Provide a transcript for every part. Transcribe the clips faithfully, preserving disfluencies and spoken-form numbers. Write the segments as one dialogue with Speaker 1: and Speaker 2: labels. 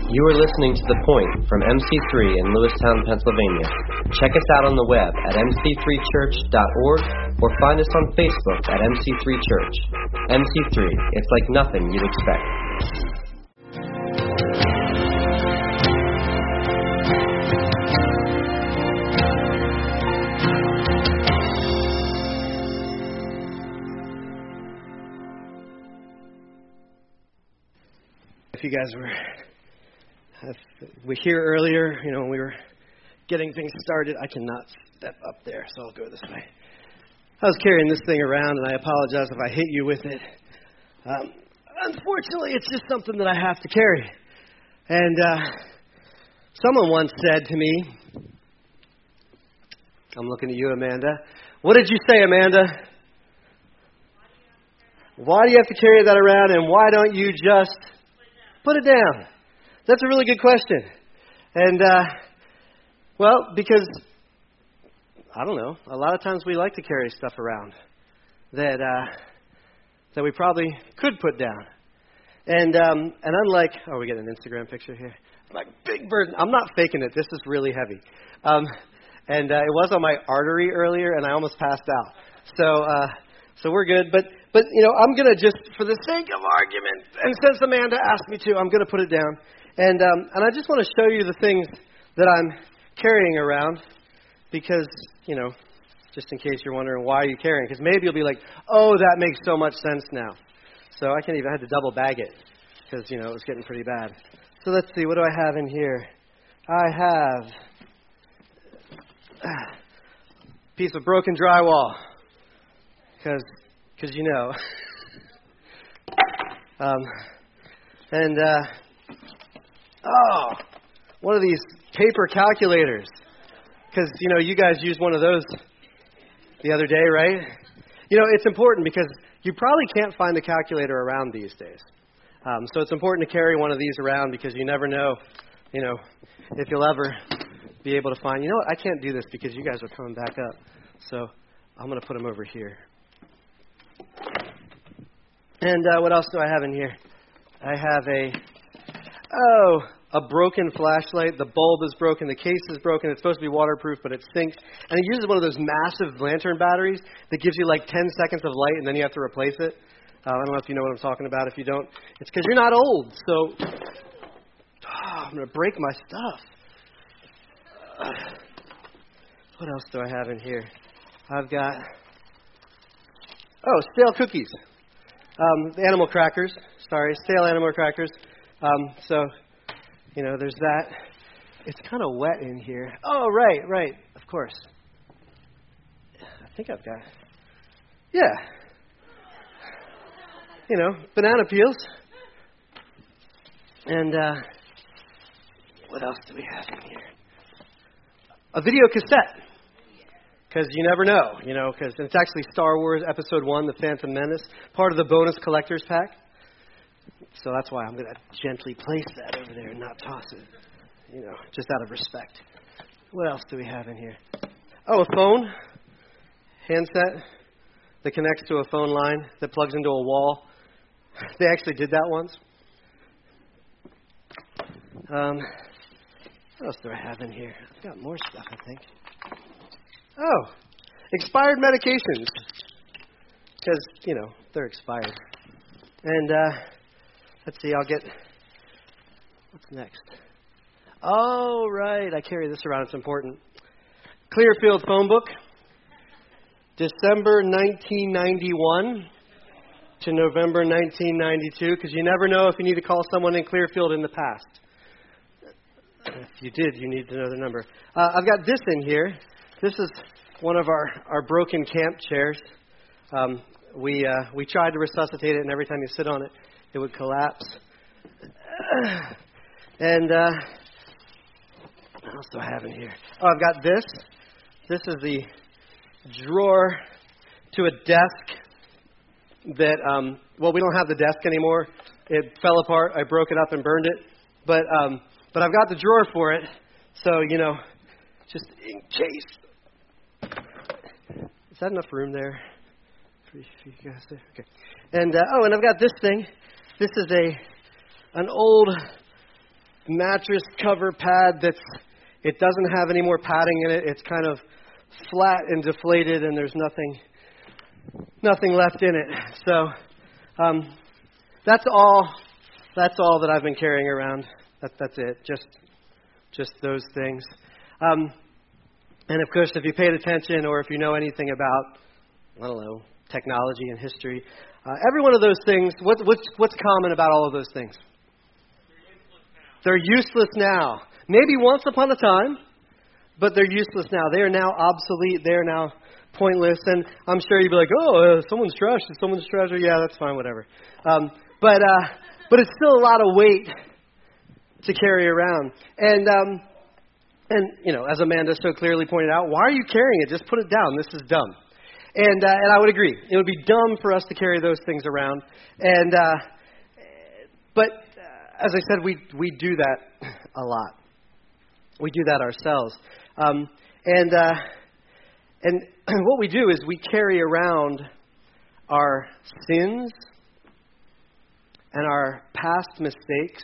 Speaker 1: You are listening to The Point from M C three in Lewistown, Pennsylvania. Check us out on the web at m c three church dot org or find us on Facebook at M C three Church. M C three, it's like nothing you'd expect.
Speaker 2: If you guys were if we here earlier, you know, when we were getting things started, I cannot step up there, so I'll go this way. I was carrying this thing around, and I apologize if I hit you with it. Um, unfortunately, it's just something that I have to carry. And uh, someone once said to me, I'm looking at you, Amanda. What did you say, Amanda? Why do you have to carry that around, and why don't you just put it down? That's a really good question. And, uh, well, because, I don't know, a lot of times we like to carry stuff around that uh, that we probably could put down. And um, and unlike, oh, we get an Instagram picture here. Like, big burden. I'm not faking it. This is really heavy. Um, and uh, it was on my artery earlier, and I almost passed out. So, uh, so we're good. But, but you know, I'm going to just, for the sake of argument, and since Amanda asked me to, I'm going to put it down. And um, and I just want to show you the things that I'm carrying around because, you know, just in case you're wondering why are you carrying, because maybe you'll be like, oh, that makes so much sense now. So I can't even, I had to double bag it because, you know, it was getting pretty bad. So let's see, what do I have in here? I have a piece of broken drywall because, because you know. um, and, uh, oh, one of these paper calculators. Because, you know, you guys used one of those the other day, right? You know, it's important because you probably can't find a calculator around these days. Um, so it's important to carry one of these around because you never know, you know, if you'll ever be able to find. You know what? I can't do this because you guys are coming back up. So I'm going to put them over here. And uh, what else do I have in here? I have a... Oh, a broken flashlight. The bulb is broken. The case is broken. It's supposed to be waterproof, but it sinks. And it uses one of those massive lantern batteries that gives you like ten seconds of light, and then you have to replace it. Uh, I don't know if you know what I'm talking about. If you don't, it's because you're not old. So oh, I'm going to break my stuff. Uh, what else do I have in here? I've got, oh, stale cookies. Um, animal crackers. Sorry, stale animal crackers. Um, so, you know, there's that. It's kind of wet in here. Oh, right, right, of course. I think I've got, yeah. You know, banana peels. And uh, what else do we have in here? A video cassette. Because you never know, you know, because it's actually Star Wars Episode one, The Phantom Menace, part of the bonus collector's pack. So that's why I'm going to gently place that over there and not toss it, you know, just out of respect. What else do we have in here? Oh, a phone, handset that connects to a phone line that plugs into a wall. They actually did that once. Um, what else do I have in here? I've got more stuff, I think. Oh, expired medications. Because, you know, they're expired. And, uh... let's see, I'll get, what's next? Oh, right, I carry this around, it's important. Clearfield phone book, December nineteen ninety-one to November nineteen ninety-two, because you never know if you need to call someone in Clearfield in the past. If you did, you need to know the number. Uh, I've got this in here. This is one of our, our broken camp chairs. Um, we, uh, we tried to resuscitate it, and every time you sit on it, it would collapse. And uh, what else do I have in here? Oh, I've got this. This is the drawer to a desk that, um, well, we don't have the desk anymore. It fell apart. I broke it up and burned it. But um, but I've got the drawer for it. So, you know, just in case. Is that enough room there? For you guys there? Okay. And, uh, oh, and I've got this thing. This is a an old mattress cover pad that's, it doesn't have any more padding in it. It's kind of flat and deflated, and there's nothing, nothing left in it. So um, that's all. That's all that I've been carrying around. That, that's it. Just, just those things. Um, and of course, if you paid attention, or if you know anything about, I don't know, technology and history, uh, every one of those things. What, what's what's common about all of those things? They're useless now. Maybe once upon a time, but they're useless now. They are now obsolete. They are now pointless. And I'm sure you'd be like, oh, uh, someone's trash. Is someone's treasure? Yeah, that's fine, whatever. Um, but uh, but it's still a lot of weight to carry around. And, um, and you know, as Amanda so clearly pointed out, why are you carrying it? Just put it down. This is dumb. And uh, and I would agree. It would be dumb for us to carry those things around. And uh, but as I said, we we do that a lot. We do that ourselves. Um, and uh, and what we do is we carry around our sins and our past mistakes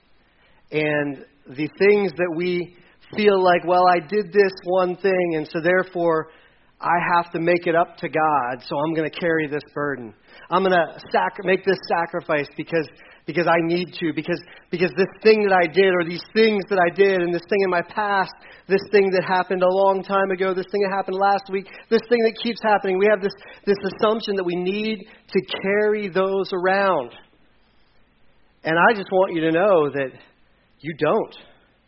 Speaker 2: and the things that we feel like, well, I did this one thing, and so therefore I have to make it up to God, so I'm going to carry this burden. I'm going to sac- make this sacrifice because because I need to, because because this thing that I did, or these things that I did, and this thing in my past, this thing that happened a long time ago, this thing that happened last week, this thing that keeps happening. We have this, this assumption that we need to carry those around. And I just want you to know that you don't.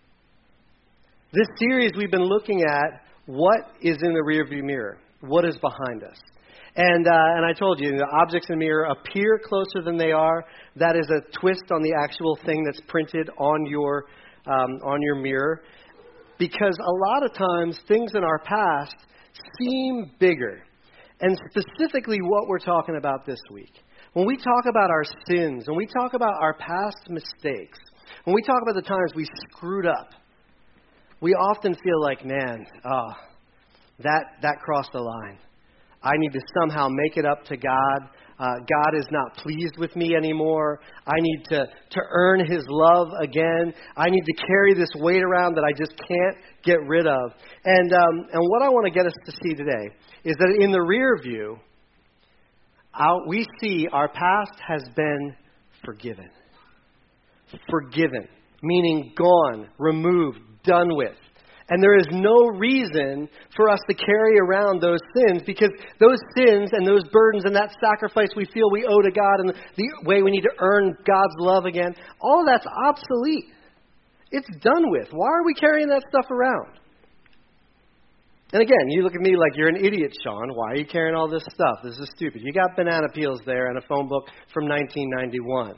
Speaker 2: This series we've been looking at, what is in the rearview mirror? What is behind us? And uh, and I told you, the objects in the mirror appear closer than they are. That is a twist on the actual thing that's printed on your um, on your mirror. Because a lot of times, things in our past seem bigger. And specifically what we're talking about this week. When we talk about our sins, when we talk about our past mistakes, when we talk about the times we screwed up, we often feel like, man, oh, that that crossed the line. I need to somehow make it up to God. Uh, God is not pleased with me anymore. I need to, to earn His love again. I need to carry this weight around that I just can't get rid of. And um, and what I want to get us to see today is that in the rear view, our, we see our past has been forgiven. Forgiven, meaning gone, removed, done with. And there is no reason for us to carry around those sins, because those sins and those burdens and that sacrifice we feel we owe to God and the way we need to earn God's love again, all of that's obsolete. It's done with. Why are we carrying that stuff around? And again, you look at me like you're an idiot, Sean. Why are you carrying all this stuff? This is stupid. You got banana peels there and a phone book from nineteen ninety-one.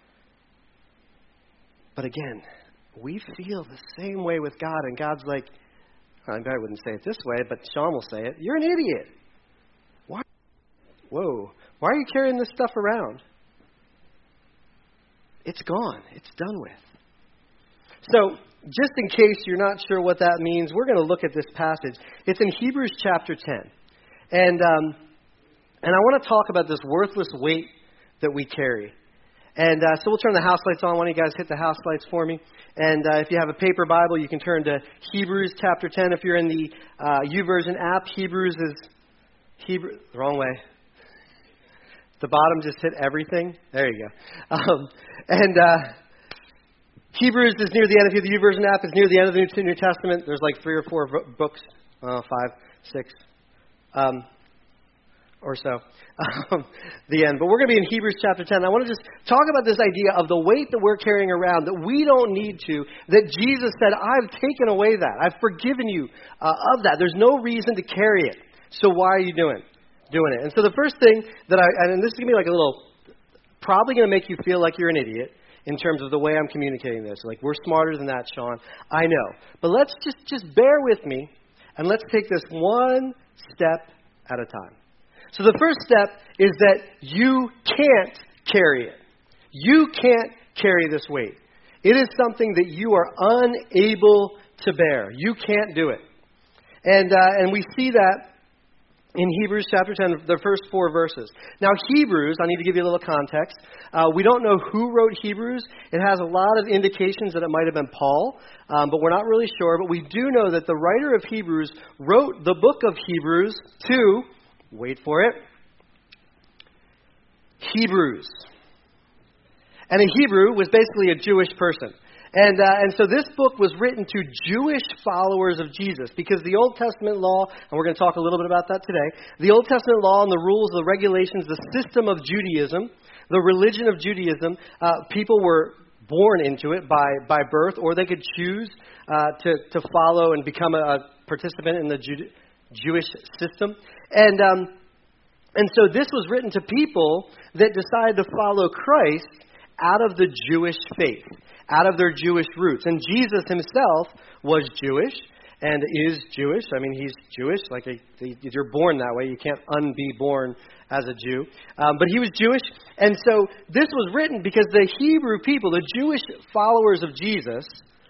Speaker 2: But again, we feel the same way with God, and God's like, I wouldn't say it this way, but Sean will say it. You're an idiot. Why? Whoa. Why are you carrying this stuff around? It's gone. It's done with. So, just in case you're not sure what that means, we're going to look at this passage. It's in Hebrews chapter ten. And, um, and I want to talk about this worthless weight that we carry. And uh, so we'll turn the house lights on. Why don't you guys hit the house lights for me? And uh, if you have a paper Bible, you can turn to Hebrews chapter ten. If you're in the uh, YouVersion app, Hebrews is Hebrew. Wrong way. The bottom just hit everything. There you go. Um, and uh, Hebrews is near the end. If you have the YouVersion app, it's near the end of the New, New Testament. There's like three or four books, uh, five, six. Um, or so, um, the end. But we're going to be in Hebrews chapter ten. I want to just talk about this idea of the weight that we're carrying around, that we don't need to, that Jesus said, I've taken away that. I've forgiven you uh, of that. There's no reason to carry it. So why are you doing doing it? And so the first thing that I, and this is going to be like a little, probably going to make you feel like you're an idiot in terms of the way I'm communicating this. Like, we're smarter than that, Sean. I know. But let's just, just bear with me, and let's take this one step at a time. So the first step is that you can't carry it. You can't carry this weight. It is something that you are unable to bear. You can't do it. And uh, and we see that in Hebrews chapter ten, the first four verses. Now, Hebrews, I need to give you a little context. Uh, we don't know who wrote Hebrews. It has a lot of indications that it might have been Paul, um, but we're not really sure. But we do know that the writer of Hebrews wrote the book of Hebrews to, wait for it, Hebrews. And a Hebrew was basically a Jewish person. And uh, and so this book was written to Jewish followers of Jesus, because the Old Testament law, and we're going to talk a little bit about that today, the Old Testament law and the rules, the regulations, the system of Judaism, the religion of Judaism, uh, people were born into it by, by birth, or they could choose uh, to, to follow and become a, a participant in the Jew, Jewish system. And um, and so this was written to people that decided to follow Christ out of the Jewish faith, out of their Jewish roots. And Jesus himself was Jewish and is Jewish. I mean, he's Jewish. Like, a, if you're born that way, you can't unbe born as a Jew. Um, but he was Jewish. And so this was written because the Hebrew people, the Jewish followers of Jesus,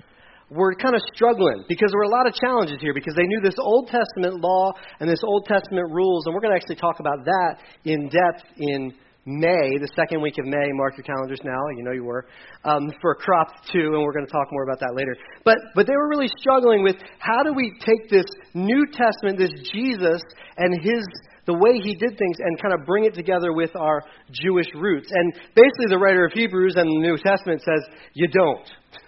Speaker 2: were kind of struggling because there were a lot of challenges here, because they knew this Old Testament law and this Old Testament rules. And we're going to actually talk about that in depth in May, the second week of May. Mark your calendars now. You know you were. Um, for Crop two, and we're going to talk more about that later. But but they were really struggling with, how do we take this New Testament, this Jesus, and his the way he did things, and kind of bring it together with our Jewish roots. And basically the writer of Hebrews and the New Testament says, you don't.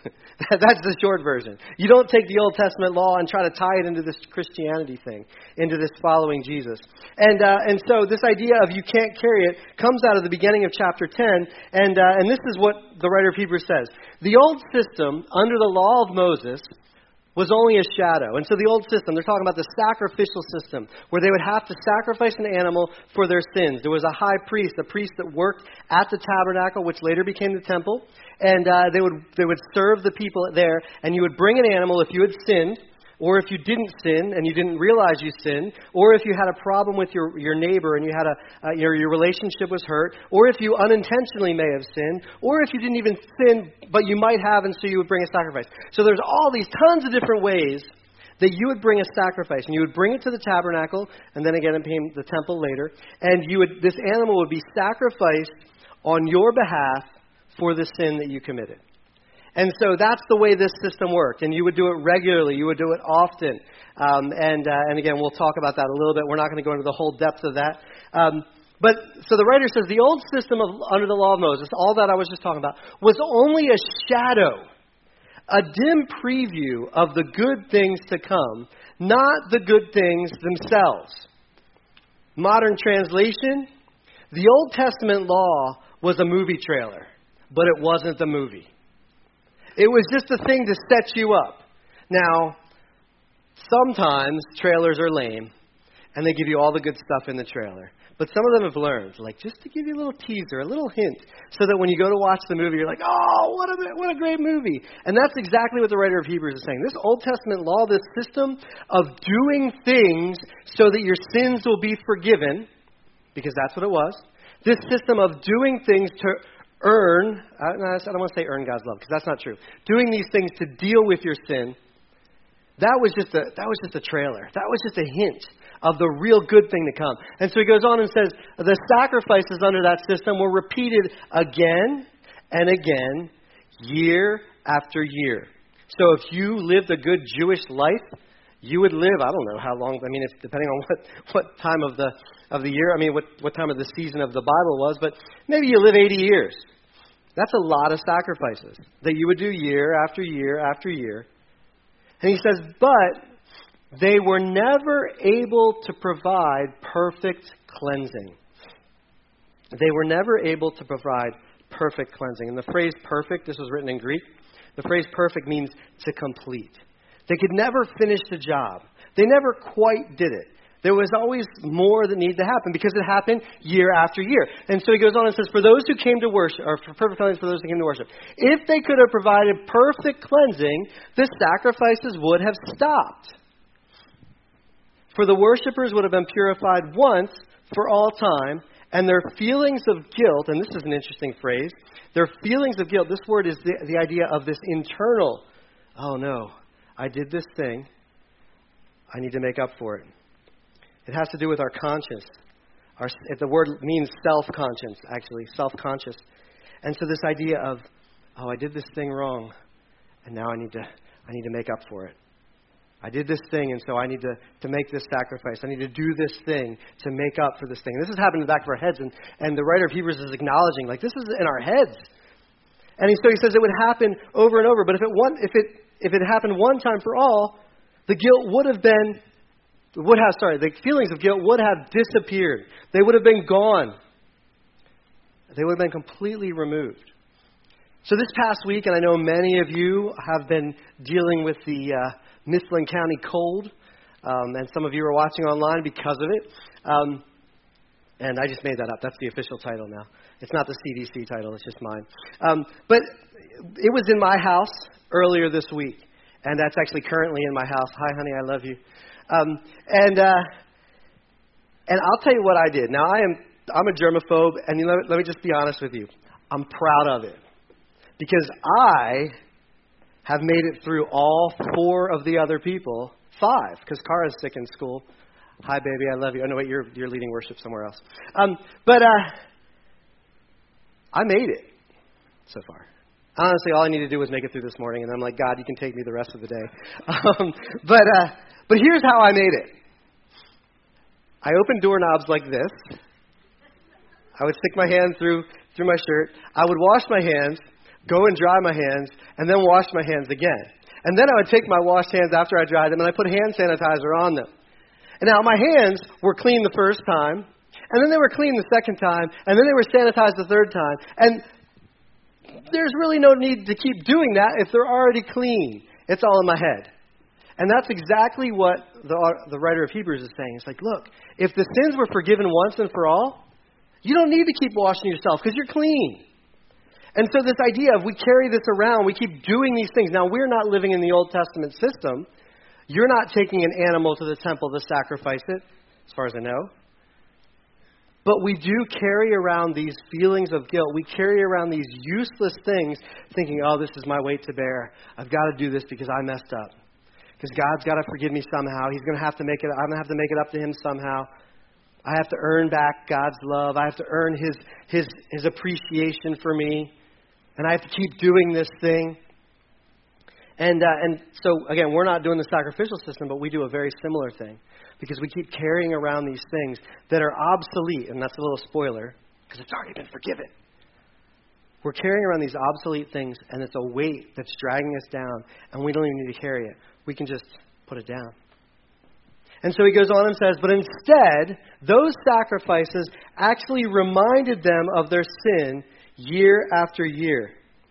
Speaker 2: That's the short version. You don't take the Old Testament law and try to tie it into this Christianity thing, into this following Jesus. And uh, and so this idea of you can't carry it comes out of the beginning of chapter ten. And uh, and this is what the writer of Hebrews says. The old system under the law of Moses was only a shadow. And so the old system, they're talking about the sacrificial system, where they would have to sacrifice an animal for their sins. There was a high priest, a priest that worked at the tabernacle, which later became the temple. And uh, they would they would serve the people there, and you would bring an animal if you had sinned, or if you didn't sin and you didn't realize you sinned, or if you had a problem with your, your neighbor and you had a uh, your your relationship was hurt, or if you unintentionally may have sinned, or if you didn't even sin but you might have, and so you would bring a sacrifice. So there's all these tons of different ways that you would bring a sacrifice, and you would bring it to the tabernacle, and then again it became the temple later, and you would this animal would be sacrificed on your behalf for the sin that you committed. And so that's the way this system worked. And you would do it regularly. You would do it often. Um, and uh, and again, we'll talk about that a little bit. We're not going to go into the whole depth of that. Um, but so the writer says the old system of under the law of Moses, all that I was just talking about, was only a shadow, a dim preview of the good things to come, not the good things themselves. Modern translation, the Old Testament law was a movie trailer, but it wasn't the movie. It was just a thing to set you up. Now, sometimes trailers are lame, and they give you all the good stuff in the trailer. But some of them have learned, like, just to give you a little teaser, a little hint, so that when you go to watch the movie, you're like, oh, what a what a great movie. And that's exactly what the writer of Hebrews is saying. This Old Testament law, this system of doing things so that your sins will be forgiven, because that's what it was. This system of doing things to earn, I don't want to say earn God's love, because that's not true. Doing these things to deal with your sin, that was just a that was just a trailer. That was just a hint of the real good thing to come. And so he goes on and says, the sacrifices under that system were repeated again and again, year after year. So if you lived a good Jewish life, you would live, I don't know how long, I mean, it's depending on what, what time of the of the year, I mean, what, what time of the season of the Bible was, but maybe you live eighty years. That's a lot of sacrifices that you would do year after year after year. And he says, but they were never able to provide perfect cleansing. They were never able to provide perfect cleansing. And the phrase perfect, this was written in Greek, the phrase perfect means to complete. They could never finish the job. They never quite did it. There was always more that needed to happen because it happened year after year. And so he goes on and says, for those who came to worship, or for perfect cleansing for those who came to worship, if they could have provided perfect cleansing, the sacrifices would have stopped. For the worshipers would have been purified once for all time, and their feelings of guilt, and this is an interesting phrase, their feelings of guilt, this word is the, the idea of this internal, oh no, I did this thing, I need to make up for it. It has to do with our conscience. Our, the word means self-conscious, actually, self-conscious. And so this idea of, oh, I did this thing wrong, and now I need to I need to make up for it. I did this thing, and so I need to, to make this sacrifice. I need to do this thing to make up for this thing. And this has happened in the back of our heads, and, and the writer of Hebrews is acknowledging, like, this is in our heads. And he, so he says it would happen over and over. But if it one, if it if it happened one time for all, the guilt would have been would have sorry, the feelings of guilt would have disappeared. They would have been gone. They would have been completely removed. So this past week, and I know many of you have been dealing with the uh, Mifflin County cold, um, and some of you are watching online because of it. Um, and I just made that up. That's the official title now. It's not the C D C title. It's just mine. Um, but it was in my house earlier this week, and that's actually currently in my house. Hi, honey, I love you. Um, and uh, and I'll tell you what I did. Now, I am I'm a germaphobe, and you know, let me just be honest with you. I'm proud of it because I have made it through all four of the other people, five, because Kara's sick in school. Hi, baby, I love you. Oh, no, wait, you're, you're leading worship somewhere else. Um, but uh, I made it so far. Honestly, all I need to do was make it through this morning, and I'm like, God, you can take me the rest of the day. Um, but uh, but here's how I made it. I opened doorknobs like this. I would stick my hand through through my shirt. I would wash my hands, go and dry my hands, and then wash my hands again. And then I would take my washed hands after I dried them, and I put hand sanitizer on them. And now my hands were clean the first time, and then they were clean the second time, and then they were sanitized the third time. And there's really no need to keep doing that if they're already clean. It's all in my head. And that's exactly what the, the writer of Hebrews is saying. It's like, look, if the sins were forgiven once and for all, you don't need to keep washing yourself because you're clean. And so this idea of we carry this around, we keep doing these things. Now, we're not living in the Old Testament system. You're not taking an animal to the temple to sacrifice it, as far as I know. But we do carry around these feelings of guilt. We carry around these useless things thinking, oh, this is my weight to bear. I've got to do this because I messed up. Because God's got to forgive me somehow. He's going to have to make it, I'm going to have to make it up to Him somehow. I have to earn back God's love. I have to earn His His His appreciation for me. And I have to keep doing this thing. And uh, and so, again, we're not doing the sacrificial system, but we do a very similar thing. Because we keep carrying around these things that are obsolete. And that's a little spoiler, because it's already been forgiven. We're carrying around these obsolete things, and it's a weight that's dragging us down, and we don't even need to carry it. We can just put it down. And so he goes on and says, but instead, those sacrifices actually reminded them of their sin year after year.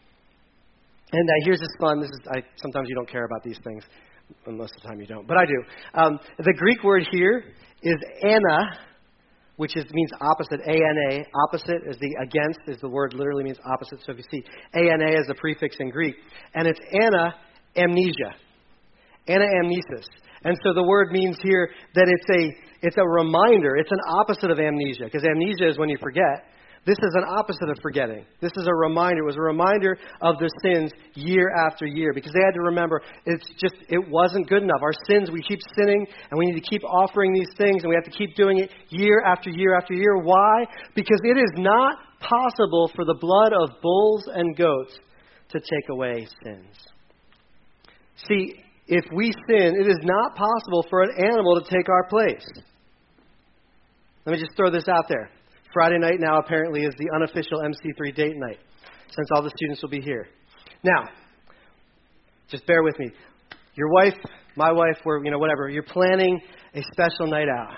Speaker 2: And uh, here's this fun. This is I, sometimes you don't care about these things. Most of the time you don't, but I do. Um, the Greek word here is ana, which is, means opposite, A N A. Opposite is the against, is the word literally means opposite. So if you see A N A as a prefix in Greek, and it's ana amnesia, anamnesis. And so the word means here that it's a it's a reminder. It's an opposite of amnesia, because amnesia is when you forget. This is an opposite of forgetting. This is a reminder. It was a reminder of their sins year after year, because they had to remember it's just, it wasn't good enough. Our sins, we keep sinning, and we need to keep offering these things, and we have to keep doing it year after year after year. Why? Because it is not possible for the blood of bulls and goats to take away sins. See, if we sin, it is not possible for an animal to take our place. Let me just throw this out there. Friday night now apparently is the unofficial M C three date night, since all the students will be here. Now, just bear with me. Your wife, my wife, or you know whatever, you're planning a special night out.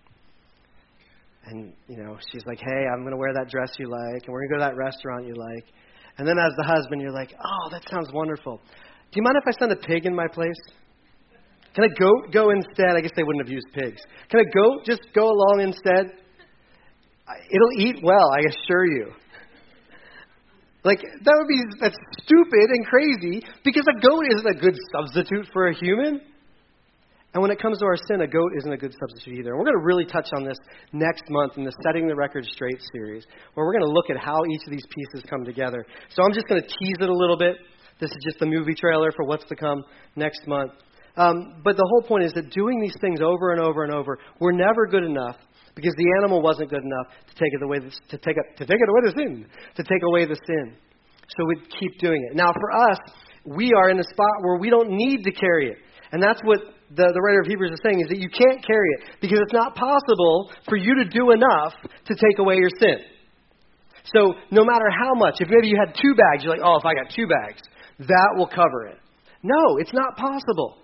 Speaker 2: And, you know, she's like, hey, I'm going to wear that dress you like, and we're going to go to that restaurant you like. And then as the husband, you're like, oh, that sounds wonderful. Do you mind if I send a pig in my place? Can a goat go instead? I guess they wouldn't have used pigs. Can a goat just go along instead? It'll eat well, I assure you. Like, that would be, that's stupid and crazy, because a goat isn't a good substitute for a human. And when it comes to our sin, a goat isn't a good substitute either. And we're going to really touch on this next month in the Setting the Record Straight series, where we're going to look at how each of these pieces come together. So I'm just going to tease it a little bit. This is just the movie trailer for what's to come next month. Um, but the whole point is that doing these things over and over and over were never good enough because the animal wasn't good enough to take it away, to take it, to take it away the sin, to take away the sin. So we'd keep doing it. Now for us, we are in a spot where we don't need to carry it. And that's what the, the writer of Hebrews is saying, is that you can't carry it because it's not possible for you to do enough to take away your sin. So no matter how much, if maybe you had two bags, you're like, oh, if I got two bags, that will cover it. No, it's not possible.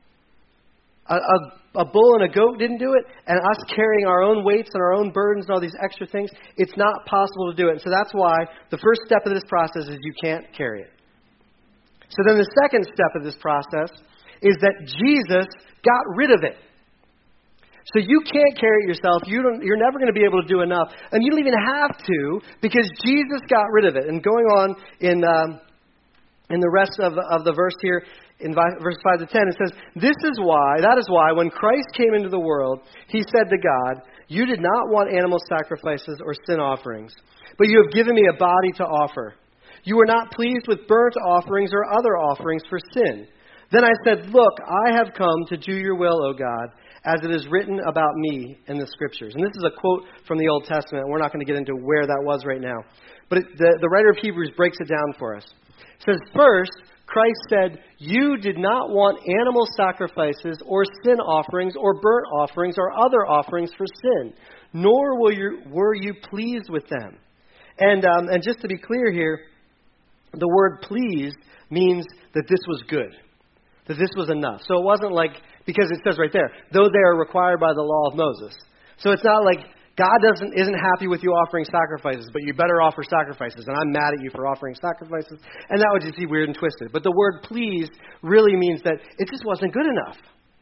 Speaker 2: A, a, a bull and a goat didn't do it, and us carrying our own weights and our own burdens and all these extra things, it's not possible to do it. And so that's why the first step of this process is you can't carry it. So then the second step of this process is that Jesus got rid of it. So you can't carry it yourself. You don't, you're never going to be able to do enough. And you don't even have to because Jesus got rid of it. And going on in um, in the rest of, of the verse here, in verse five to ten, it says, This is why, that is why, when Christ came into the world, he said to God, You did not want animal sacrifices or sin offerings, but you have given me a body to offer. You were not pleased with burnt offerings or other offerings for sin. Then I said, Look, I have come to do your will, O God, as it is written about me in the Scriptures. And this is a quote from the Old Testament. We're not going to get into where that was right now. But it, the, the writer of Hebrews breaks it down for us. It says, First, Christ said, You did not want animal sacrifices or sin offerings or burnt offerings or other offerings for sin, nor were you, were you pleased with them. And, um, and just to be clear here, the word pleased means that this was good, that this was enough. So it wasn't like, because it says right there, though they are required by the law of Moses. So it's not like God doesn't isn't happy with you offering sacrifices, but you better offer sacrifices, and I'm mad at you for offering sacrifices. And that would just be weird and twisted. But the word pleased really means that it just wasn't good enough.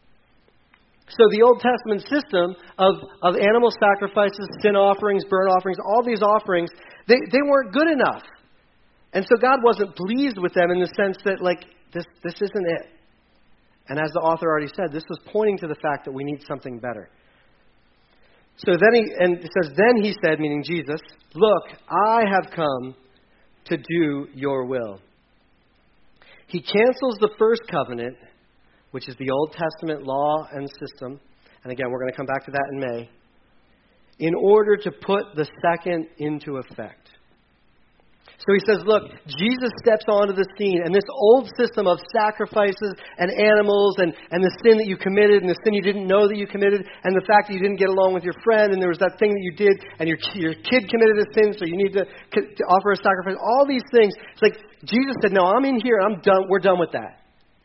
Speaker 2: So the Old Testament system of, of animal sacrifices, sin offerings, burnt offerings, all these offerings, they, they weren't good enough. And so God wasn't pleased with them in the sense that, like, this this isn't it. And as the author already said, this was pointing to the fact that we need something better. So then he, and it says, then he said, meaning Jesus, Look, I have come to do your will. He cancels the first covenant, which is the Old Testament law and system. And again, we're going to come back to that in May. In order to put the second into effect. So he says, look, Jesus steps onto the scene, and this old system of sacrifices and animals and, and the sin that you committed and the sin you didn't know that you committed and the fact that you didn't get along with your friend and there was that thing that you did and your, your kid committed a sin, so you need to, to offer a sacrifice. All these things. It's like Jesus said, no, I'm in here. I'm done. We're done with that.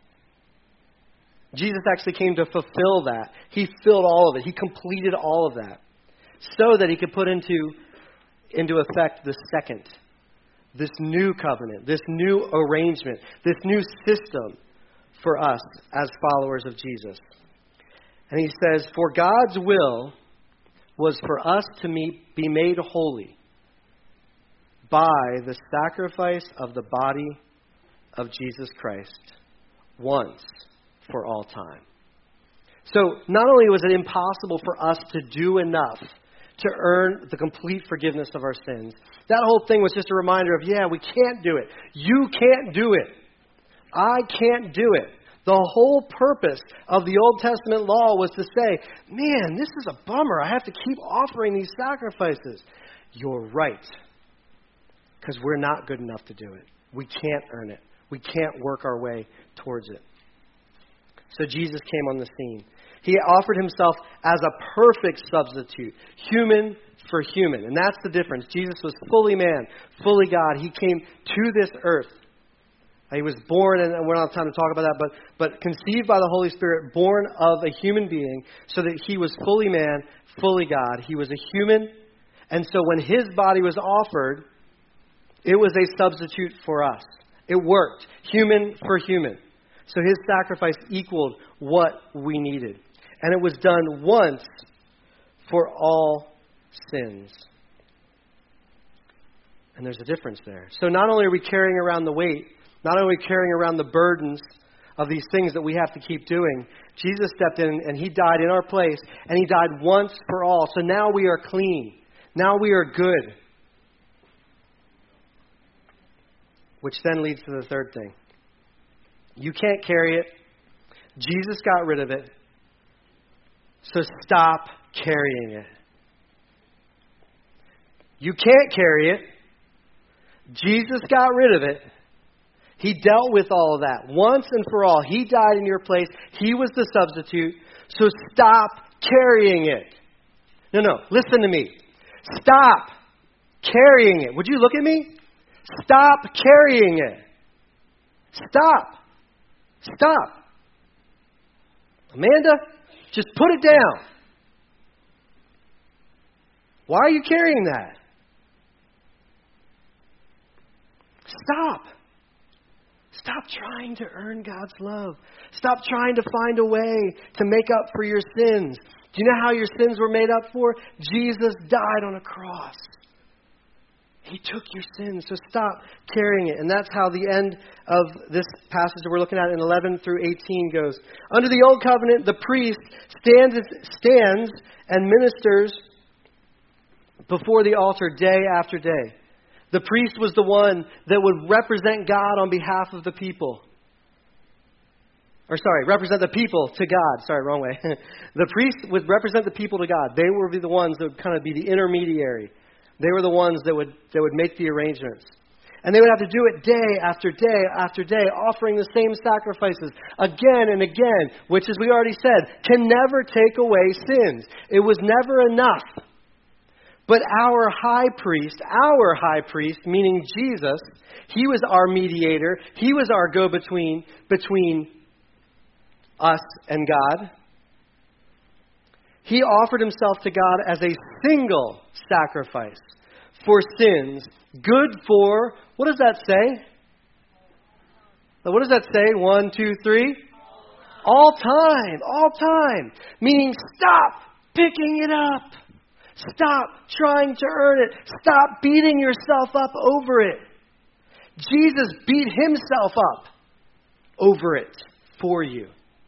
Speaker 2: Jesus actually came to fulfill that. He filled all of it. He completed all of that so that he could put into, into effect the second. This new covenant, this new arrangement, this new system for us as followers of Jesus. And he says, For God's will was for us to meet, be made holy by the sacrifice of the body of Jesus Christ once for all time. So not only was it impossible for us to do enough to earn the complete forgiveness of our sins. That whole thing was just a reminder of, yeah, we can't do it. You can't do it. I can't do it. The whole purpose of the Old Testament law was to say, man, this is a bummer. I have to keep offering these sacrifices. You're right. Because we're not good enough to do it. We can't earn it. We can't work our way towards it. So Jesus came on the scene. He offered himself as a perfect substitute, human for human. And that's the difference. Jesus was fully man, fully God. He came to this earth. He was born, and we don't have time to talk about that, but, but conceived by the Holy Spirit, born of a human being, so that he was fully man, fully God. He was a human, and so when his body was offered, it was a substitute for us. It worked, human for human. So his sacrifice equaled what we needed. And it was done once for all sins. And there's a difference there. So not only are we carrying around the weight, not only are we carrying around the burdens of these things that we have to keep doing, Jesus stepped in and he died in our place. And he died once for all. So now we are clean. Now we are good. Which then leads to the third thing. You can't carry it. Jesus got rid of it. So stop carrying it. You can't carry it. Jesus got rid of it. He dealt with all of that once and for all. He died in your place. He was the substitute. So stop carrying it. No, no, listen to me. Stop carrying it. Would you look at me? Stop carrying it. Stop. Stop. Amanda, just put it down. Why are you carrying that? Stop. Stop trying to earn God's love. Stop trying to find a way to make up for your sins. Do you know how your sins were made up for? Jesus died on a cross. He took your sins, so stop carrying it. And that's how the end of this passage that we're looking at in eleven through eighteen goes. Under the old covenant, the priest stands, stands and ministers before the altar day after day. The priest was the one that would represent God on behalf of the people. Or sorry, represent the people to God. Sorry, wrong way. The priest would represent the people to God. They would be the ones that would kind of be the intermediary. They were the ones that would that would make the arrangements. And they would have to do it day after day after day, offering the same sacrifices again and again, which, as we already said, can never take away sins. It was never enough. But our high priest, our high priest, meaning Jesus, he was our mediator. He was our go-between between us and God. He offered himself to God as a single sacrifice for sins, good for, what does that say? What does that say? One, two, three? All time. All time. Meaning stop picking it up. Stop trying to earn it. Stop beating yourself up over it. Jesus beat himself up over it for you.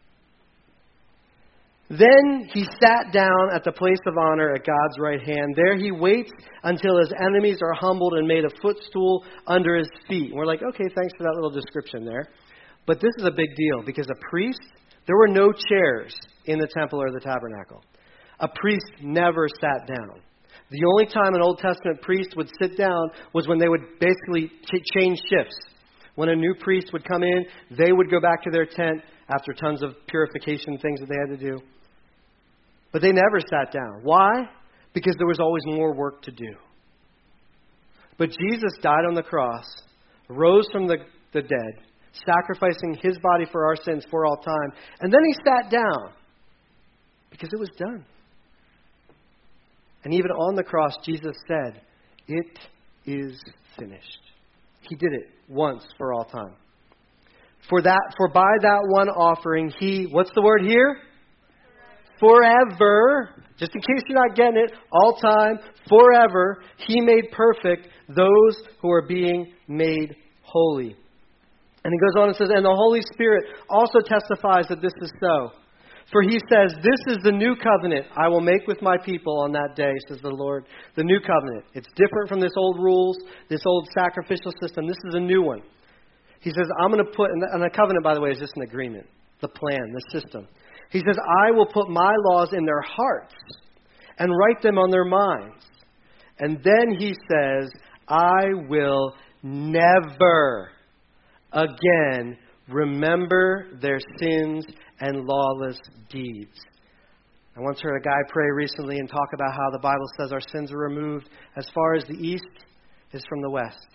Speaker 2: Then he sat down at the place of honor at God's right hand. There he waits until his enemies are humbled and made a footstool under his feet. And we're like, okay, thanks for that little description there. But this is a big deal because a priest, there were no chairs in the temple or the tabernacle. A priest never sat down. The only time an Old Testament priest would sit down was when they would basically ch- change shifts. When a new priest would come in, they would go back to their tent after tons of purification things that they had to do. But they never sat down. Why? Because there was always more work to do. But Jesus died on the cross, rose from the, the dead, sacrificing his body for our sins for all time. And then he sat down because it was done. And even on the cross, Jesus said, "It is finished." He did it once for all time. For that, for by that one offering, he, what's the word here? Forever, just in case you're not getting it, all time, forever, he made perfect those who are being made holy. And he goes on and says, and the Holy Spirit also testifies that this is so. For he says, this is the new covenant I will make with my people on that day, says the Lord. The new covenant. It's different from this old rules, this old sacrificial system. This is a new one. He says, I'm going to put, and a covenant, by the way, is just an agreement, the plan, the system. He says, I will put my laws in their hearts and write them on their minds. And then he says, I will never again remember their sins and lawless deeds. I once heard a guy pray recently and talk about how the Bible says our sins are removed as far as the east is from the west.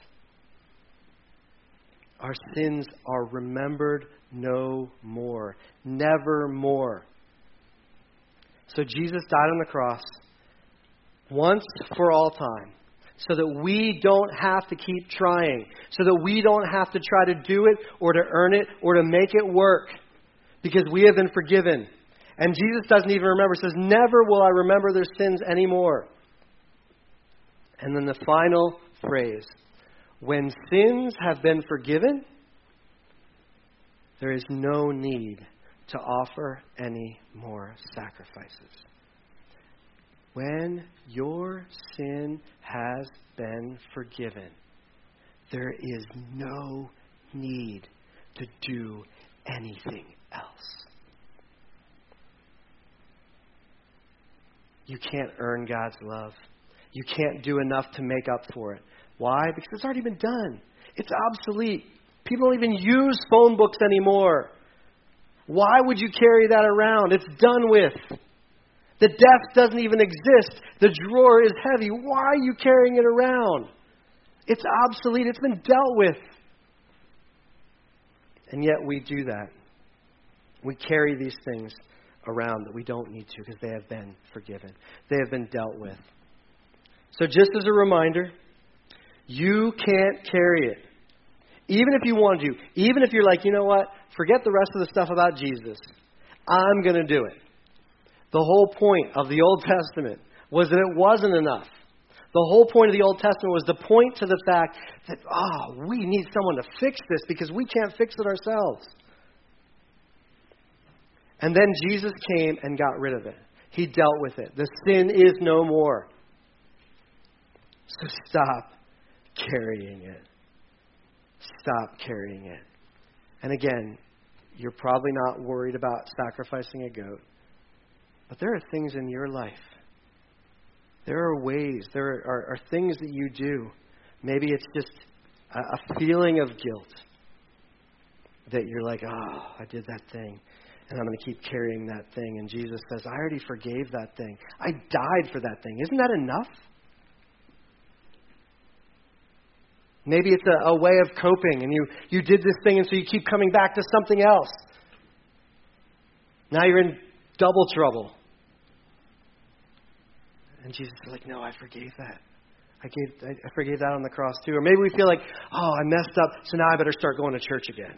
Speaker 2: Our sins are remembered no more. Never more. So Jesus died on the cross once for all time so that we don't have to keep trying, so that we don't have to try to do it or to earn it or to make it work because we have been forgiven. And Jesus doesn't even remember. He says, never will I remember their sins anymore. And then the final phrase, when sins have been forgiven, there is no need to offer any more sacrifices. When your sin has been forgiven, there is no need to do anything else. You can't earn God's love. You can't do enough to make up for it. Why? Because it's already been done. It's obsolete. People don't even use phone books anymore. Why would you carry that around? It's done with. The desk doesn't even exist. The drawer is heavy. Why are you carrying it around? It's obsolete. It's been dealt with. And yet we do that. We carry these things around that we don't need to because they have been forgiven. They have been dealt with. So just as a reminder, you can't carry it. Even if you want to. Even if you're like, you know what? Forget the rest of the stuff about Jesus. I'm going to do it. The whole point of the Old Testament was that it wasn't enough. The whole point of the Old Testament was to point to the fact that, oh, we need someone to fix this because we can't fix it ourselves. And then Jesus came and got rid of it. He dealt with it. The sin is no more. So stop carrying it. Stop carrying it. And again, you're probably not worried about sacrificing a goat. But there are things in your life. There are ways. There are, are, are things that you do. Maybe it's just a, a feeling of guilt. That you're like, oh, I did that thing. And I'm going to keep carrying that thing. And Jesus says, I already forgave that thing. I died for that thing. Isn't that enough? Maybe it's a, a way of coping. And you, you did this thing and so you keep coming back to something else. Now you're in double trouble. And Jesus is like, no, I forgave that. I gave, I forgave that on the cross too. Or maybe we feel like, oh, I messed up, so now I better start going to church again.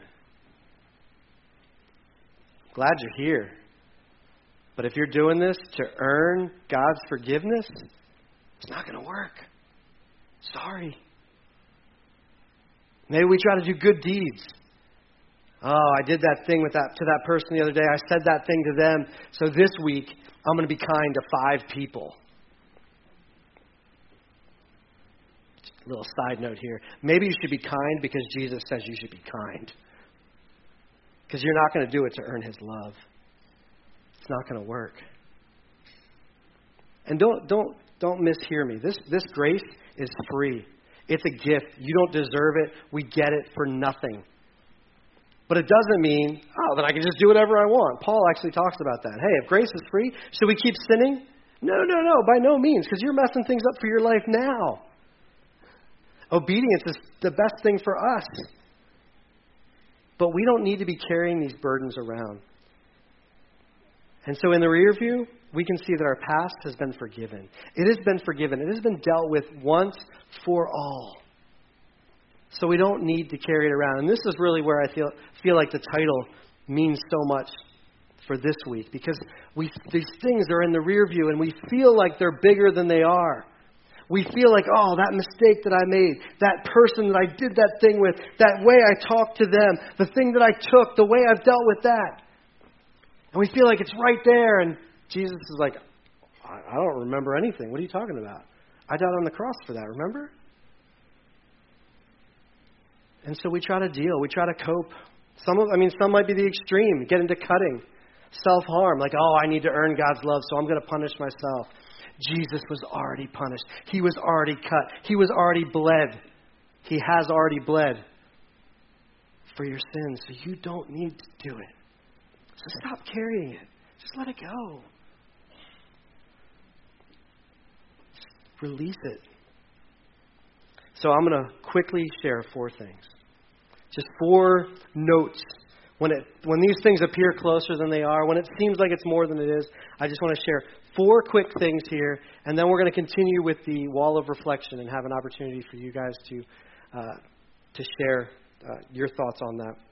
Speaker 2: Glad you're here. But if you're doing this to earn God's forgiveness, it's not going to work. Sorry. Maybe we try to do good deeds. Oh, I did that thing with that to that person the other day. I said that thing to them. So this week, I'm going to be kind to five people. Just a little side note here. Maybe you should be kind because Jesus says you should be kind. Because you're not going to do it to earn His love. It's not going to work. And don't don't don't mishear me. This this grace is free. It's a gift. You don't deserve it. We get it for nothing. But it doesn't mean, oh, then I can just do whatever I want. Paul actually talks about that. Hey, if grace is free, should we keep sinning? No, no, no, by no means, because you're messing things up for your life now. Obedience is the best thing for us. But we don't need to be carrying these burdens around. And so in the rear view, we can see that our past has been forgiven. It has been forgiven. It has been dealt with once for all. So we don't need to carry it around. And this is really where I feel feel like the title means so much for this week. Because we these things are in the rear view and we feel like they're bigger than they are. We feel like, oh, that mistake that I made, that person that I did that thing with, that way I talked to them, the thing that I took, the way I've dealt with that. And we feel like it's right there. And Jesus is like, I don't remember anything. What are you talking about? I died on the cross for that, remember? And so we try to deal. We try to cope. Some of, I mean, some might be the extreme. Get into cutting. Self-harm. Like, oh, I need to earn God's love, so I'm going to punish myself. Jesus was already punished. He was already cut. He was already bled. He has already bled for your sins. So you don't need to do it. So stop carrying it. Just let it go. Just release it. So I'm going to quickly share four things. Just four notes. When it when these things appear closer than they are, when it seems like it's more than it is, I just want to share four quick things here, and then we're going to continue with the wall of reflection and have an opportunity for you guys to uh, to share uh, your thoughts on that.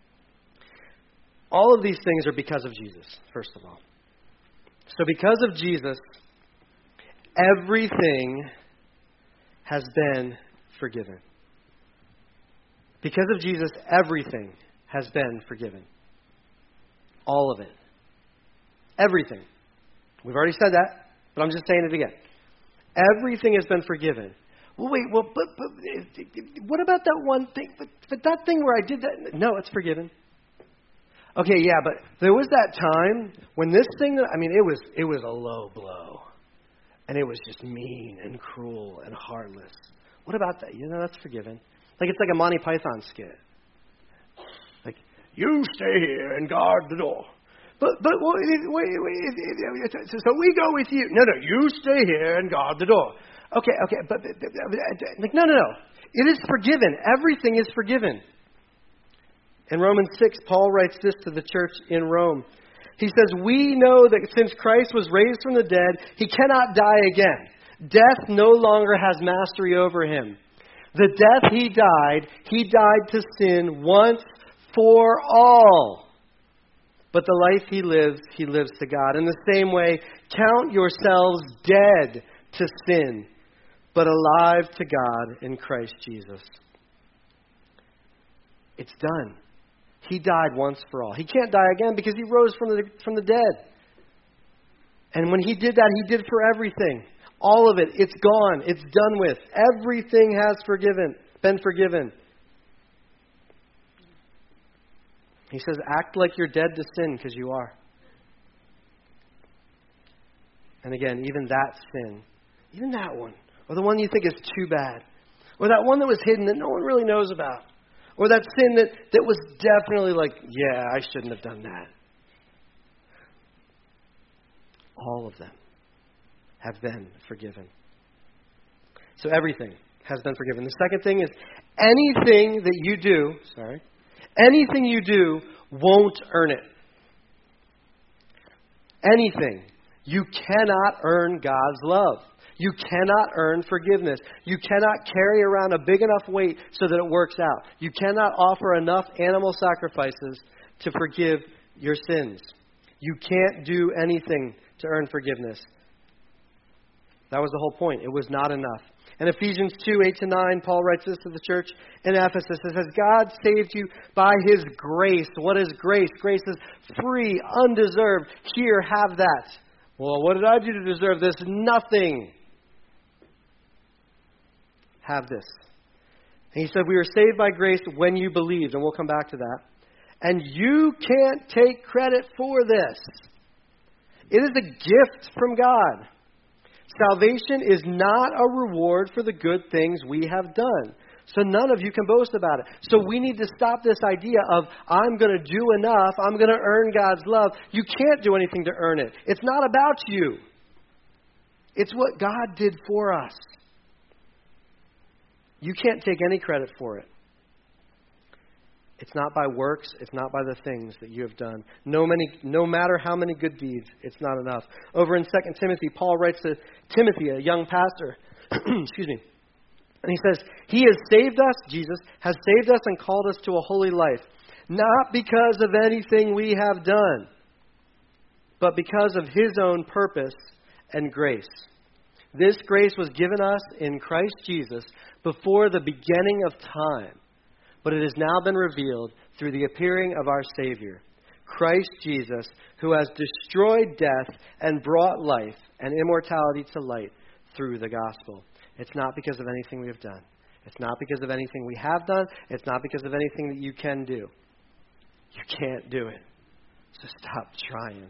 Speaker 2: All of these things are because of Jesus, first of all. So because of Jesus, everything has been forgiven. Because of Jesus, everything has been forgiven. All of it. Everything. We've already said that, but I'm just saying it again. Everything has been forgiven. Well, wait, well, but, but what about that one thing? But, but that thing where I did that? No, it's forgiven. Okay, yeah, but there was that time when this thing, I mean, it was it was a low blow. and it was just mean and cruel and heartless. What about that? You know, that's forgiven. Like it's like a Monty Python skit. Like, you stay here and guard the door. But but wait, wait, wait, so we go with you. No, no, you stay here and guard the door. Okay, okay, but, but, but like no, no, no. It is forgiven. Everything is forgiven. In Romans six, Paul writes this to the church in Rome. He says, we know that since Christ was raised from the dead, he cannot die again. Death no longer has mastery over him. The death he died, he died to sin once for all. But the life he lives, he lives to God. In the same way, count yourselves dead to sin, but alive to God in Christ Jesus. It's done. He died once for all. He can't die again because he rose from the from the dead. And when he did that, he did for everything. All of it. It's gone. It's done with. Everything has forgiven, been forgiven. He says, act like you're dead to sin because you are. And again, even that sin, even that one, or the one you think is too bad, or that one that was hidden that no one really knows about, or that sin that, that was definitely like, yeah, I shouldn't have done that. All of them have been forgiven. So everything has been forgiven. The second thing is anything that you do, sorry, anything you do won't earn it. Anything. You cannot earn God's love. You cannot earn forgiveness. You cannot carry around a big enough weight so that it works out. You cannot offer enough animal sacrifices to forgive your sins. You can't do anything to earn forgiveness. That was the whole point. It was not enough. In Ephesians two, eight to nine, Paul writes this to the church in Ephesus. It says, God saved you by his grace. What is grace? Grace is free, undeserved. Here, have that. Well, what did I do to deserve this? Nothing. Have this. And he said, we were saved by grace when you believed. And we'll come back to that. And you can't take credit for this. It is a gift from God. Salvation is not a reward for the good things we have done. So none of you can boast about it. So we need to stop this idea of, I'm going to do enough, I'm going to earn God's love. You can't do anything to earn it. It's not about you. It's what God did for us. You can't take any credit for it. It's not by works. It's not by the things that you have done. No many, no matter how many good deeds, it's not enough. Over in Second Timothy, Paul writes to Timothy, a young pastor, excuse me, and he says, he has saved us, Jesus, has saved us and called us to a holy life, not because of anything we have done, but because of his own purpose and grace. This grace was given us in Christ Jesus before the beginning of time. But it has now been revealed through the appearing of our Savior, Christ Jesus, who has destroyed death and brought life and immortality to light through the gospel. It's not because of anything we have done. It's not because of anything we have done. It's not because of anything that you can do. You can't do it. So stop trying.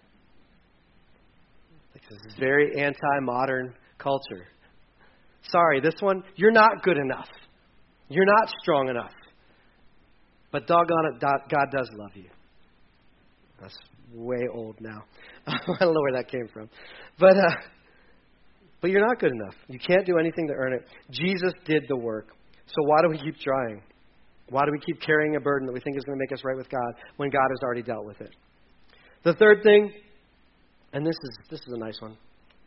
Speaker 2: This is very anti-modern culture. Sorry, this one, you're not good enough. You're not strong enough. But doggone it, God does love you. That's way old now. I don't know where that came from. But uh, but you're not good enough. You can't do anything to earn it. Jesus did the work. So why do we keep trying? Why do we keep carrying a burden that we think is going to make us right with God when God has already dealt with it? The third thing, and this is this is a nice one.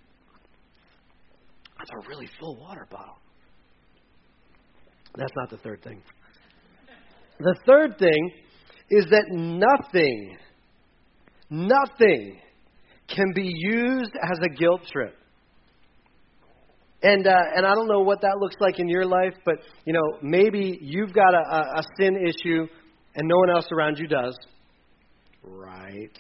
Speaker 2: That's a really full water bottle. That's not the third thing. The third thing is that nothing, nothing can be used as a guilt trip. And uh, and I don't know what that looks like in your life, but, you know, maybe you've got a, a, a sin issue and no one else around you does. Right.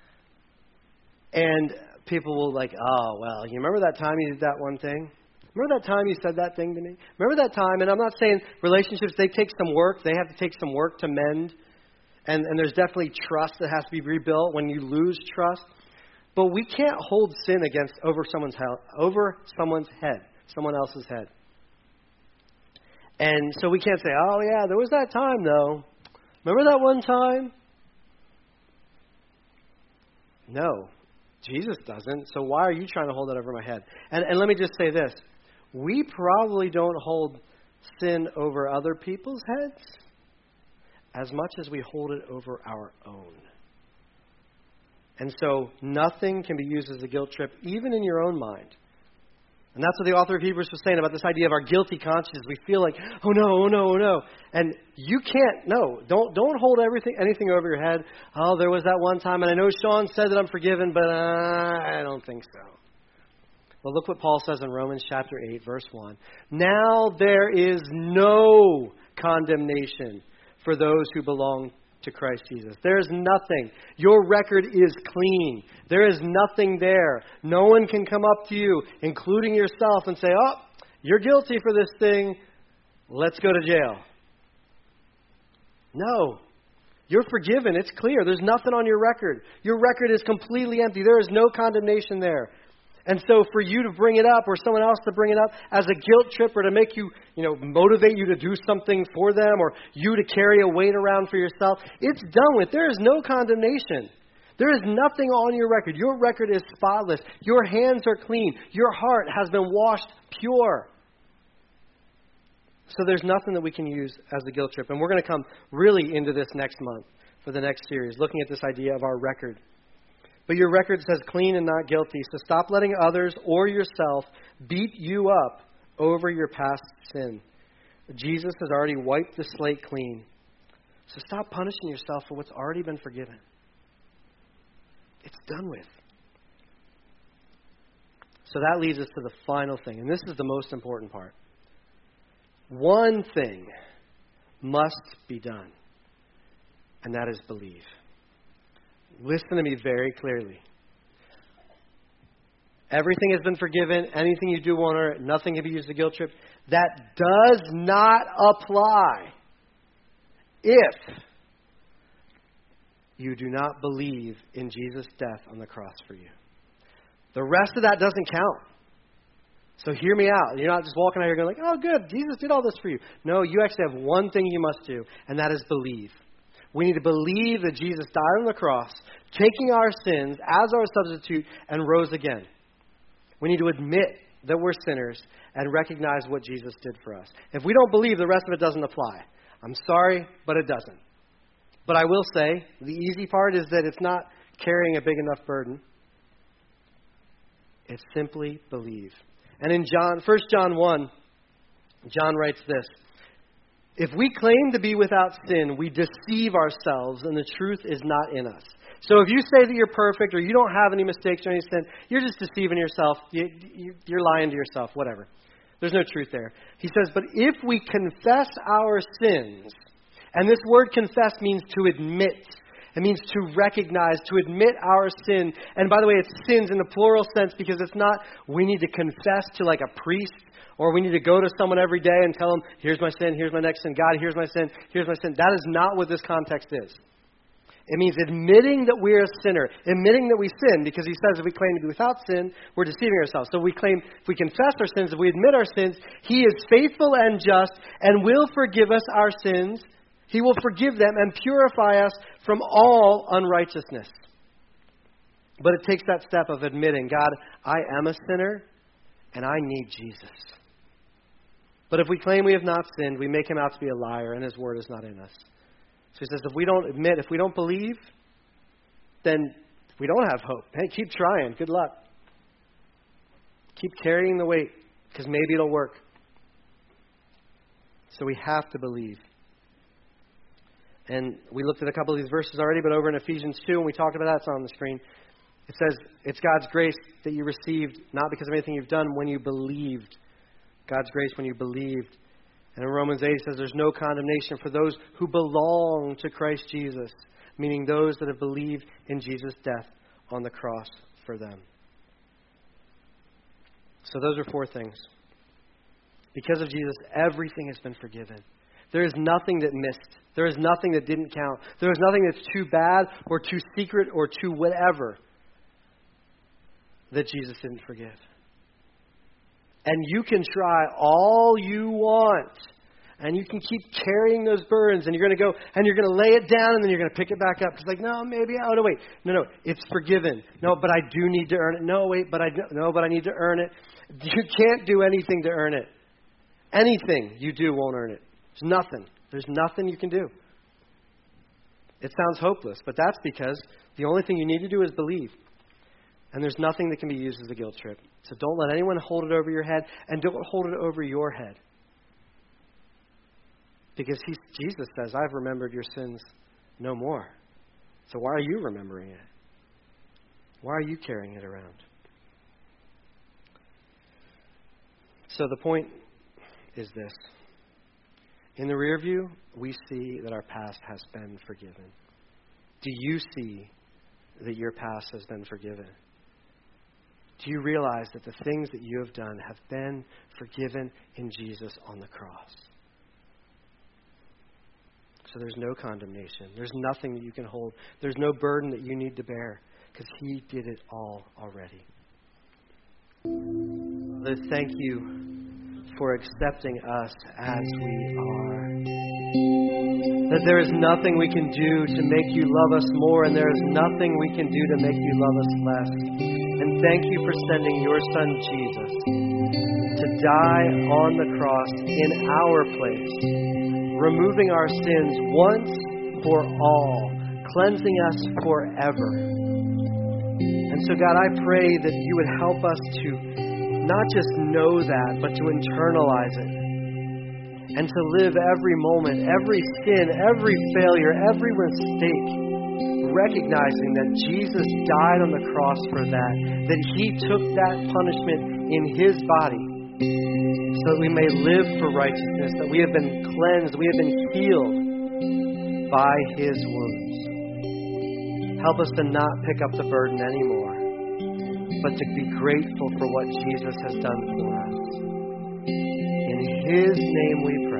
Speaker 2: And people will like, oh, well, you remember that time you did that one thing? Remember that time you said that thing to me? Remember that time? And I'm not saying relationships, they take some work. They have to take some work to mend. And, and there's definitely trust that has to be rebuilt when you lose trust. But we can't hold sin against over someone's head, over someone's head, someone else's head. And so we can't say, oh yeah, there was that time though. Remember that one time? No, Jesus doesn't. So why are you trying to hold that over my head? And, and let me just say this. We probably don't hold sin over other people's heads as much as we hold it over our own. And so nothing can be used as a guilt trip, even in your own mind. And that's what the author of Hebrews was saying about this idea of our guilty conscience. We feel like, oh no, oh no, oh no. And you can't, no, don't don't hold everything, anything over your head. Oh, there was that one time, and I know Sean said that I'm forgiven, but uh, I don't think so. Well, look what Paul says in Romans chapter eight, verse one. Now there is no condemnation for those who belong to Christ Jesus. There is nothing. Your record is clean. There is nothing there. No one can come up to you, including yourself, and say, oh, you're guilty for this thing. Let's go to jail. No. You're forgiven. It's clear. There's nothing on your record. Your record is completely empty. There is no condemnation there. And so for you to bring it up or someone else to bring it up as a guilt trip or to make you, you know, motivate you to do something for them or you to carry a weight around for yourself, it's done with. There is no condemnation. There is nothing on your record. Your record is spotless. Your hands are clean. Your heart has been washed pure. So there's nothing that we can use as a guilt trip. And we're going to come really into this next month for the next series, looking at this idea of our record. But your record says clean and not guilty. So stop letting others or yourself beat you up over your past sin. Jesus has already wiped the slate clean. So stop punishing yourself for what's already been forgiven. It's done with. So that leads us to the final thing. And this is the most important part. One thing must be done. And that is believe. Listen to me very clearly. Everything has been forgiven. Anything you do on earth, nothing can be used as a guilt trip. That does not apply if you do not believe in Jesus' death on the cross for you. The rest of that doesn't count. So hear me out. You're not just walking out here going like, oh, good, Jesus did all this for you. No, you actually have one thing you must do, and that is believe. We need to believe that Jesus died on the cross, taking our sins as our substitute, and rose again. We need to admit that we're sinners and recognize what Jesus did for us. If we don't believe, the rest of it doesn't apply. I'm sorry, but it doesn't. But I will say, the easy part is that it's not carrying a big enough burden. It's simply believe. And in John, First John one, John writes this. If we claim to be without sin, we deceive ourselves, and the truth is not in us. So if you say that you're perfect, or you don't have any mistakes or any sin, you're just deceiving yourself. You, you, you're lying to yourself, whatever. There's no truth there. He says, but if we confess our sins, and this word confess means to admit. It means to recognize, to admit our sin. And by the way, it's sins in the plural sense because it's not we need to confess to like a priest or we need to go to someone every day and tell them, here's my sin, here's my next sin. God, here's my sin, here's my sin. That is not what this context is. It means admitting that we're a sinner, admitting that we sin, because he says if we claim to be without sin, we're deceiving ourselves. So we claim, if we confess our sins, if we admit our sins, he is faithful and just and will forgive us our sins. He will forgive them and purify us from all unrighteousness. But it takes that step of admitting, God, I am a sinner and I need Jesus. But if we claim we have not sinned, we make him out to be a liar and his word is not in us. So he says, if we don't admit, if we don't believe, then we don't have hope. Hey, keep trying. Good luck. Keep carrying the weight because maybe it'll work. So we have to believe. And we looked at a couple of these verses already, but over in Ephesians two, when we talked about that, it's on the screen. It says, it's God's grace that you received, not because of anything you've done, when you believed. God's grace when you believed. And in Romans eight, it says there's no condemnation for those who belong to Christ Jesus, meaning those that have believed in Jesus' death on the cross for them. So those are four things. Because of Jesus, everything has been forgiven. There is nothing that missed. There is nothing that didn't count. There is nothing that's too bad or too secret or too whatever. that Jesus didn't forgive. And you can try all you want. And you can keep carrying those burdens, and you're going to go, and you're going to lay it down, and then you're going to pick it back up. It's like, no, maybe, oh, no, wait. No, no, it's forgiven. No, but I do need to earn it. No, wait, but I, no, but I need to earn it. You can't do anything to earn it. Anything you do won't earn it. There's nothing. There's nothing you can do. It sounds hopeless, but that's because the only thing you need to do is believe. And there's nothing that can be used as a guilt trip. So don't let anyone hold it over your head, and don't hold it over your head. Because he, Jesus says, I've remembered your sins no more. So why are you remembering it? Why are you carrying it around? So the point is this. In the rear view, we see that our past has been forgiven. Do you see that your past has been forgiven? Do you realize that the things that you have done have been forgiven in Jesus on the cross? So there's no condemnation. There's nothing that you can hold. There's no burden that you need to bear because he did it all already. Father, thank you for accepting us as we are. That there is nothing we can do to make you love us more, and there is nothing we can do to make you love us less. And thank you for sending your Son Jesus to die on the cross in our place, removing our sins once for all, cleansing us forever. And so, God, I pray that you would help us to not just know that, but to internalize it. And to live every moment, every sin, every failure, every mistake, recognizing that Jesus died on the cross for that, that he took that punishment in his body, so that we may live for righteousness, that we have been cleansed, we have been healed by his wounds. Help us to not pick up the burden anymore, but to be grateful for what Jesus has done for us. In his name we pray.